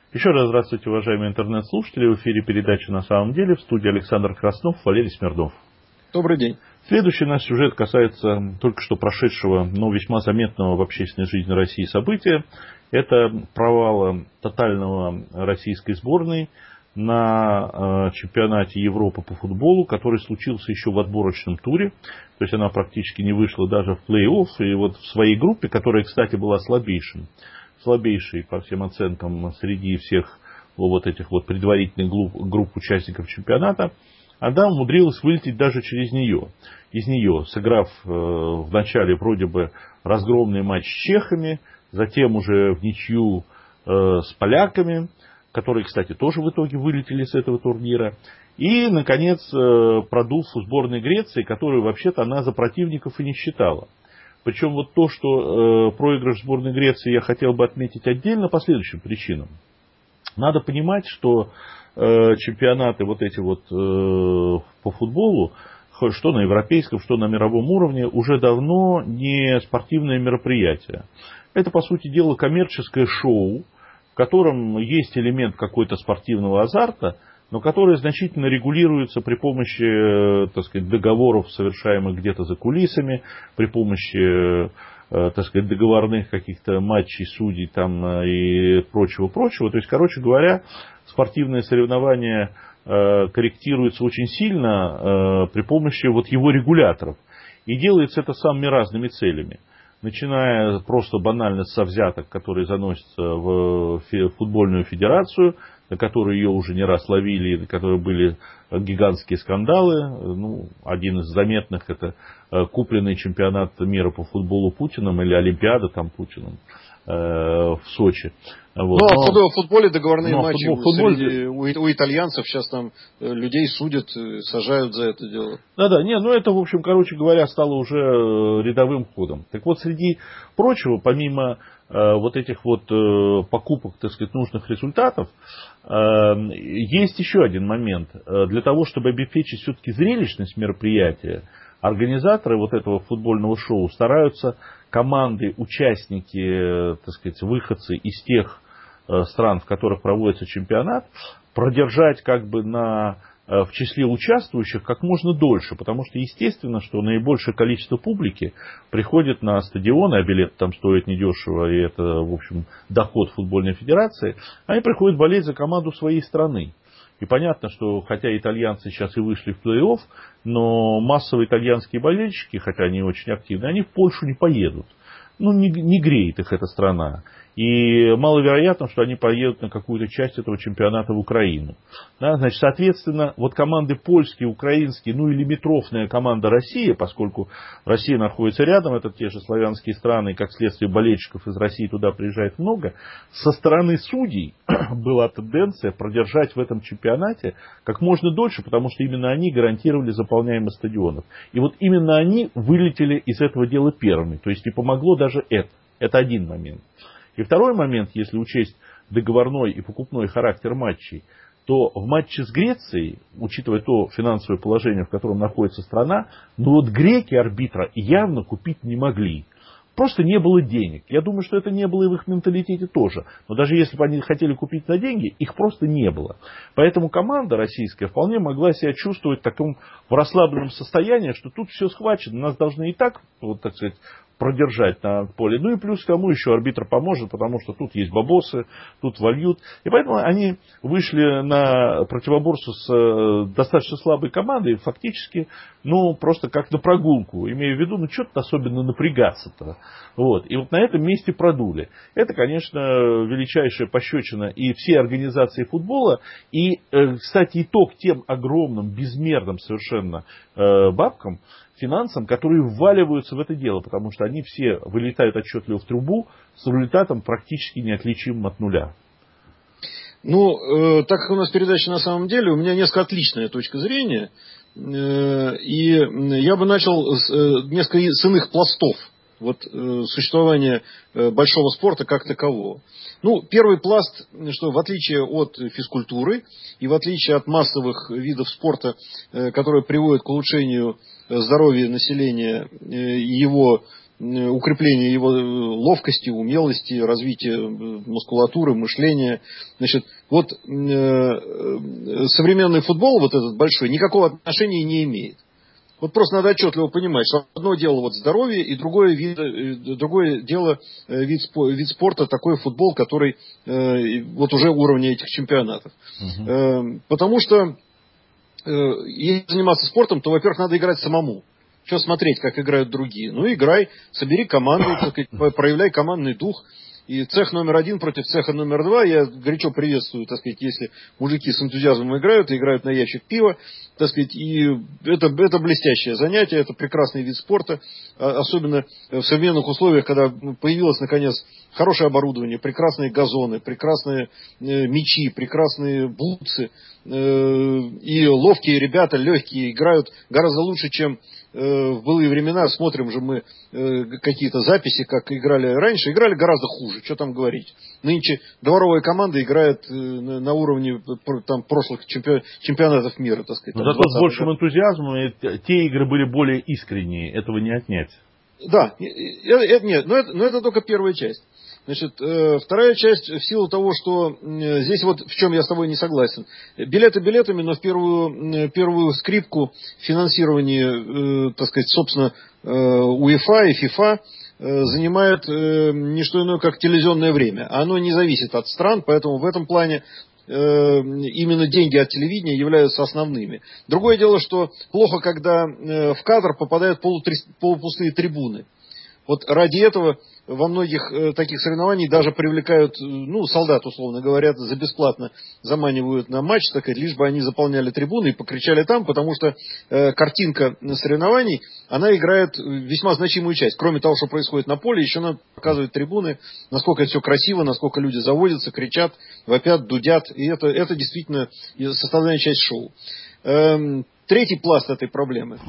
Еще раз здравствуйте, уважаемые интернет-слушатели. В эфире передача «На самом деле». В студии Александр Краснов, Валерий Смирнов. Добрый день. Следующий наш сюжет касается только что прошедшего, но весьма заметного в общественной жизни России события. Это провала тотального российской сборной на чемпионате Европы по футболу, который случился еще в отборочном туре. То есть она практически не вышла даже в плей-офф. И вот в своей группе, которая, кстати, была слабейшей по всем оценкам среди всех вот этих вот предварительных групп участников чемпионата, она умудрилась вылететь даже через нее. Из нее, сыграв в начале вроде бы разгромный матч с чехами, затем уже в ничью с поляками, которые, кстати, тоже в итоге вылетели с этого турнира. И, наконец, продув сборной Греции, которую вообще-то она за противников и не считала. Причем вот то, что проигрыш сборной Греции я хотел бы отметить отдельно по следующим причинам. Надо понимать, что чемпионаты вот эти вот по футболу, что на европейском, что на мировом уровне, уже давно не спортивное мероприятие. Это, по сути дела, коммерческое шоу, в котором есть элемент какой-то спортивного азарта, но который значительно регулируется при помощи, так сказать, договоров, совершаемых где-то за кулисами, при помощи, так сказать, договорных каких-то матчей, судей там и прочего-прочего. То есть, короче говоря, спортивное соревнование корректируется очень сильно при помощи вот его регуляторов. И делается это самыми разными целями. Начиная просто банально со взяток, которые заносятся в футбольную федерацию, на которые ее уже не раз ловили, на которые были гигантские скандалы. Ну, один из заметных — это купленный чемпионат мира по футболу Путиным или Олимпиада там Путиным в Сочи. Вот. В футболе договорные матчи у итальянцев сейчас там людей судят, сажают за это дело. Да, это, в общем, короче говоря, стало уже рядовым ходом. Так вот, среди прочего, помимо вот этих вот покупок, так сказать, нужных результатов, есть еще один момент. Для того, чтобы обеспечить все-таки зрелищность мероприятия, организаторы вот этого футбольного шоу стараются команды, участники, так сказать, выходцы из тех стран, в которых проводится чемпионат, продержать как бы в числе участвующих как можно дольше. Потому что естественно, что наибольшее количество публики приходит на стадионы, а билеты там стоят недешево, и это, в общем, доход футбольной федерации. Они приходят болеть за команду своей страны. И понятно, что хотя итальянцы сейчас и вышли в плей-офф, но массовые итальянские болельщики, хотя они очень активны, они в Польшу не поедут. Ну, не греет их эта страна. И маловероятно, что они поедут на какую-то часть этого чемпионата в Украину. Да, значит, соответственно, вот команды польские, украинские, ну и лимитрофная команда России, поскольку Россия находится рядом, это те же славянские страны, и как следствие болельщиков из России туда приезжает много, со стороны судей была тенденция продержать в этом чемпионате как можно дольше, потому что именно они гарантировали заполняемость стадионов. И вот именно они вылетели из этого дела первыми. То есть не помогло даже это. Это один момент. И второй момент, если учесть договорной и покупной характер матчей, то в матче с Грецией, учитывая то финансовое положение, в котором находится страна, греки арбитра явно купить не могли. Просто не было денег. Я думаю, что это не было и в их менталитете тоже. Но даже если бы они хотели купить за деньги, их просто не было. Поэтому команда российская вполне могла себя чувствовать в таком расслабленном состоянии, что тут все схвачено, нас должны и так, вот, так сказать, продержать на поле. Ну и плюс к тому еще арбитр поможет, потому что тут есть бабосы, тут вольют. И поэтому они вышли на противоборство с достаточно слабой командой, фактически, просто как на прогулку. Имею в виду, что-то особенно напрягаться-то. Вот. И вот на этом месте продули. Это, конечно, величайшая пощечина и всей организации футбола. И, кстати, итог тем огромным, безмерным совершенно бабкам, финансам, которые вваливаются в это дело, потому что они все вылетают отчетливо в трубу с результатом практически неотличимым от нуля. Так как у нас передача на самом деле, у меня несколько отличная точка зрения, и я бы начал несколько с иных пластов существования большого спорта как такового. Первый пласт, что в отличие от физкультуры и в отличие от массовых видов спорта, которые приводят к улучшению здоровья населения, его укрепления его ловкости, умелости, развития мускулатуры, мышления. Значит, вот современный футбол, вот этот большой, никакого отношения не имеет. Вот просто надо отчетливо понимать, что одно дело вот здоровье, и другое дело вид спорта, такой футбол, который вот уже уровня этих чемпионатов. Потому что если заниматься спортом, то, во-первых, надо играть самому. Что смотреть, как играют другие? Ну, играй, собери команду, так сказать, проявляй командный дух. И цех номер 1 против цеха номер 2 я горячо приветствую, так сказать, если мужики с энтузиазмом играют на ящик пива, так сказать, и это блестящее занятие, это прекрасный вид спорта, особенно в современных условиях, когда появилось, наконец, хорошее оборудование, прекрасные газоны, прекрасные мячи, прекрасные бутсы, и ловкие ребята, легкие, играют гораздо лучше, чем в былые времена. Смотрим же мы какие-то записи, как играли раньше. Играли гораздо хуже, что там говорить. Нынче дворовая команда играет на уровне там, прошлых чемпионатов мира, так сказать. Но зато с большим энтузиазмом те игры были более искренние, этого не отнять. Да, нет, но это только первая часть. Значит, вторая часть в силу того, что здесь вот в чем я с тобой не согласен. Билеты билетами, но в первую скрипку финансирования, так сказать, собственно, УЕФА и ФИФА занимает не что иное, как телевизионное время. Оно не зависит от стран, поэтому в этом плане именно деньги от телевидения являются основными. Другое дело, что плохо, когда в кадр попадают полупустые трибуны. Вот ради этого во многих таких соревнованиях даже привлекают, солдат, условно говоря, за бесплатно заманивают на матч, так сказать, лишь бы они заполняли трибуны и покричали там, потому что картинка соревнований, она играет весьма значимую часть. Кроме того, что происходит на поле, еще надо показывать трибуны, насколько это все красиво, насколько люди заводятся, кричат, вопят, дудят, и это действительно составляющая часть шоу. Третий пласт этой проблемы.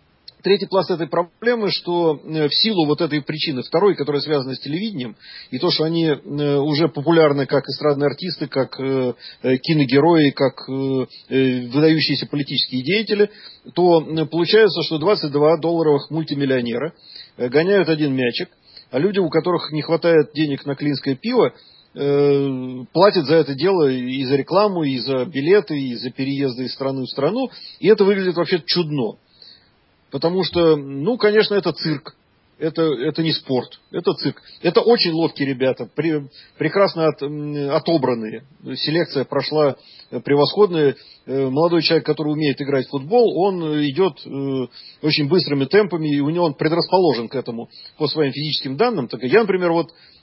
Что в силу вот этой причины, второй, которая связана с телевидением, и то, что они уже популярны как эстрадные артисты, как киногерои, как выдающиеся политические деятели, то получается, что 22-долларовых мультимиллионера гоняют один мячик, а люди, у которых не хватает денег на клинское пиво, платят за это дело и за рекламу, и за билеты, и за переезды из страны в страну, и это выглядит вообще чудно. Потому что, конечно, это цирк. Это не спорт, это цирк. Это очень ловкие ребята, прекрасно отобранные. Селекция прошла превосходная. Молодой человек, который умеет играть в футбол, он идет очень быстрыми темпами, и у него он предрасположен к этому по своим физическим данным. Так я, например,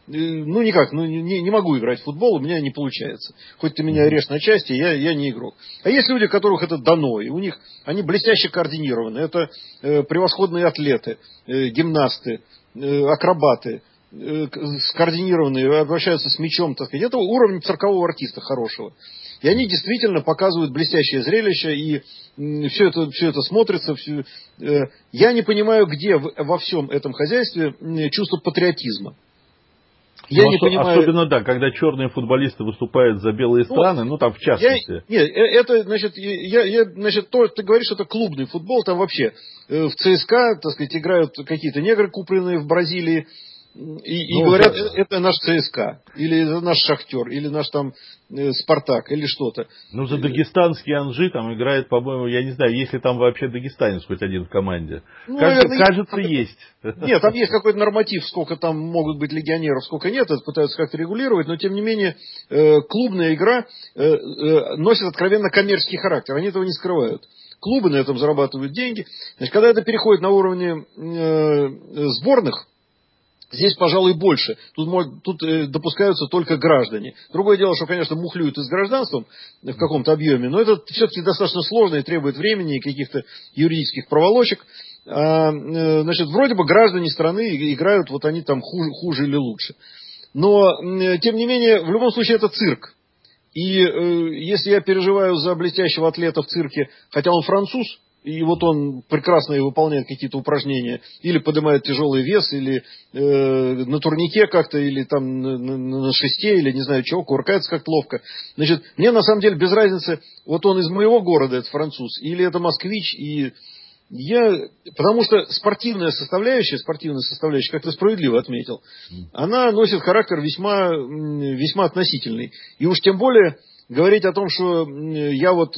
не могу играть в футбол, у меня не получается. Хоть ты меня режь на части, я не игрок. А есть люди, которых это дано, и у них они блестяще координированы. Это превосходные атлеты, гимнасты, акробаты, скоординированные, обращаются с мячом, так сказать. Это уровень циркового артиста хорошего. И они действительно показывают блестящее зрелище, и все это смотрится. Я не понимаю, где во всем этом хозяйстве чувство патриотизма. Я не понимаю... Особенно, когда черные футболисты выступают за белые страны, там в частности. Ты говоришь, что это клубный футбол, там вообще в ЦСКА, так сказать, играют какие-то негры, купленные в Бразилии, и говорят, это наш ЦСКА, или это наш Шахтер, или наш там Спартак, или что-то. За дагестанский Анжи там играет, по-моему, я не знаю, есть ли там вообще дагестанец хоть один в команде. Кажется, есть. Нет, там есть какой-то норматив, сколько там могут быть легионеров, сколько нет, это пытаются как-то регулировать, но тем не менее клубная игра носит откровенно коммерческий характер, они этого не скрывают. Клубы на этом зарабатывают деньги. Значит, когда это переходит на уровне сборных, здесь, пожалуй, больше. Тут допускаются только граждане. Другое дело, что, конечно, мухлюют и с гражданством в каком-то объеме, но это все-таки достаточно сложно и требует времени и каких-то юридических проволочек. Вроде бы граждане страны играют, они там хуже или лучше. Но, тем не менее, в любом случае это цирк. И если я переживаю за блестящего атлета в цирке, хотя он француз, и он прекрасно выполняет какие-то упражнения, или поднимает тяжелый вес, или на турнике как-то, или там на шесте, или не знаю чего, кувыркается как-то ловко. Значит, мне на самом деле без разницы, он из моего города, это француз, или это москвич, и Потому что спортивная составляющая, как ты справедливо отметил, она носит характер весьма, весьма относительный. И уж тем более говорить о том, что я вот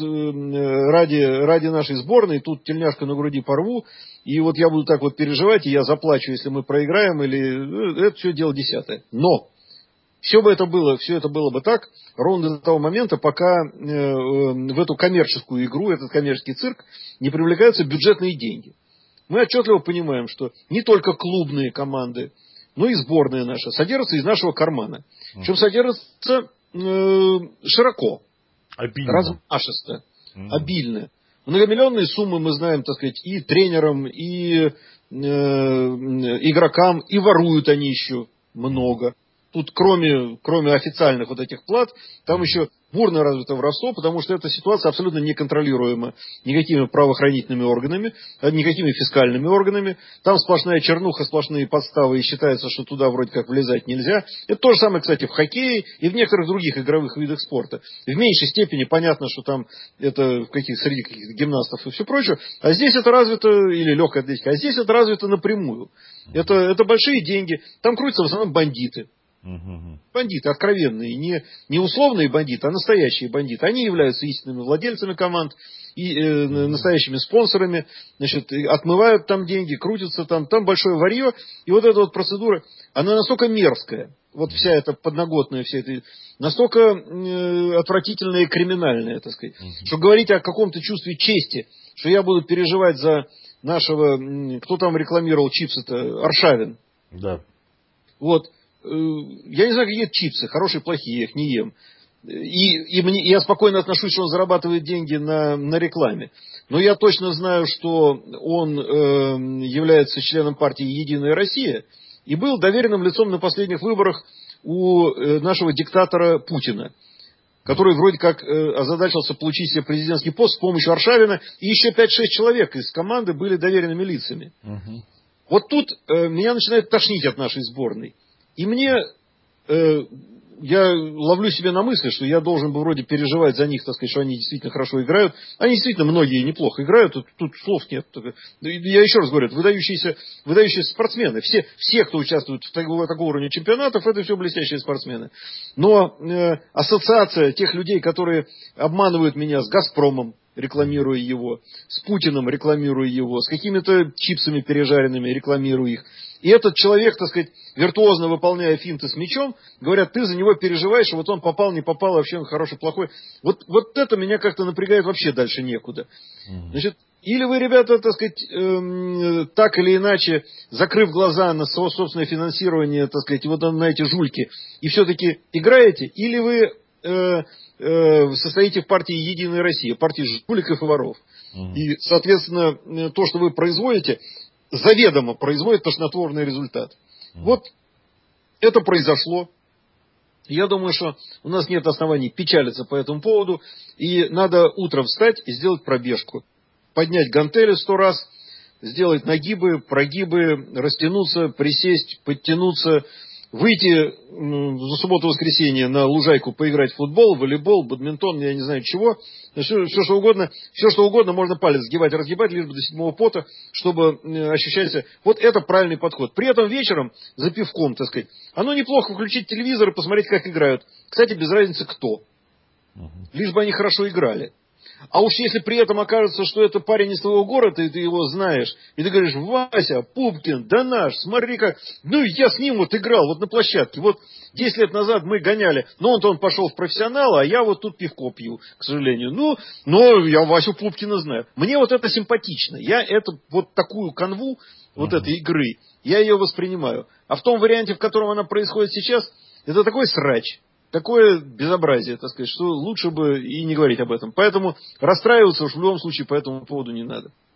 ради нашей сборной тут тельняшку на груди порву, и вот я буду так вот переживать, и я заплачу, если мы проиграем, или это все дело десятое. Но все это было бы так, ровно до того момента, пока в эту коммерческую игру, этот коммерческий цирк не привлекаются бюджетные деньги. Мы отчетливо понимаем, что не только клубные команды, но и сборная наша содержатся из нашего кармана. Причем содержатся широко, размашисто, обильно. Многомиллионные суммы мы знаем, так сказать, и тренерам, и игрокам, и воруют они еще много. Тут кроме официальных вот этих плат, там еще бурно развито воровство, потому что эта ситуация абсолютно неконтролируема никакими правоохранительными органами, никакими фискальными органами. Там сплошная чернуха, сплошные подставы, и считается, что туда вроде как влезать нельзя. Это то же самое, кстати, в хоккее и в некоторых других игровых видах спорта. В меньшей степени понятно, что там это среди каких-то гимнастов и все прочее. А здесь это развито, или легкая атлетика, а здесь это развито напрямую. Это большие деньги. Там крутятся в основном бандиты. Бандиты откровенные, не условные бандиты, а настоящие бандиты. Они являются истинными владельцами команд и настоящими спонсорами, значит, отмывают там деньги, крутятся там большое варье. И вот эта вот процедура, она настолько мерзкая, вот вся эта подноготная, вся эта, настолько отвратительная и криминальная, так сказать, что говорить о каком-то чувстве чести, что я буду переживать за нашего, кто там рекламировал чипсы-то, Аршавин. Да. Вот. Я не знаю, какие это чипсы, хорошие, плохие, я их не ем. И я спокойно отношусь, что он зарабатывает деньги на рекламе. Но я точно знаю, что он является членом партии «Единая Россия» и был доверенным лицом на последних выборах у нашего диктатора Путина, который вроде как озадачился получить себе президентский пост с помощью Аршавина, и еще 5-6 человек из команды были доверенными лицами. Вот тут меня начинает тошнить от нашей сборной. И я ловлю себя на мысли, что я должен был вроде переживать за них, так сказать, что они действительно хорошо играют. Они действительно многие неплохо играют, тут слов нет. Я еще раз говорю, это выдающиеся спортсмены. Все, кто участвует в такого уровня чемпионатов, это все блестящие спортсмены. Но ассоциация тех людей, которые обманывают меня с «Газпромом», рекламируя его, с Путиным, рекламируя его, с какими-то чипсами пережаренными, рекламируя их. И этот человек, так сказать, виртуозно выполняя финты с мячом, говорят, ты за него переживаешь, и вот он попал, не попал, вообще он хороший, плохой. Вот это меня как-то напрягает вообще дальше некуда. Значит, или вы, ребята, так сказать, так или иначе, закрыв глаза на свое собственное финансирование, так сказать, вот на эти жульки, и все-таки играете, или вы состоите в партии «Единая Россия», партии жуликов и воров. И, соответственно, то, что вы производите, заведомо производит тошнотворный результат. Вот это произошло. Я думаю, что у нас нет оснований печалиться по этому поводу. И надо утром встать и сделать пробежку. Поднять гантели 100 раз, сделать нагибы, прогибы, растянуться, присесть, подтянуться, выйти за субботу-воскресенье на лужайку поиграть в футбол, волейбол, бадминтон, я не знаю чего. Все, что угодно можно палец сгибать, разгибать, лишь бы до 7-го пота, чтобы ощущать себя. Вот это правильный подход. При этом вечером, за пивком, так сказать, оно неплохо включить телевизор и посмотреть, как играют. Кстати, без разницы кто. Лишь бы они хорошо играли. А уж если при этом окажется, что это парень из твоего города, и ты его знаешь, и ты говоришь, Вася, Пупкин, да наш, смотри как, ну я с ним вот играл, вот на площадке, вот 10 лет назад мы гоняли, но он пошел в профессионала, а я вот тут пивко пью, к сожалению. Но я Васю Пупкина знаю. Мне вот это симпатично, я вот такую канву, вот этой игры, я ее воспринимаю. А в том варианте, в котором она происходит сейчас, это такой срач. Такое безобразие, так сказать, что лучше бы и не говорить об этом. Поэтому расстраиваться уж в любом случае по этому поводу не надо.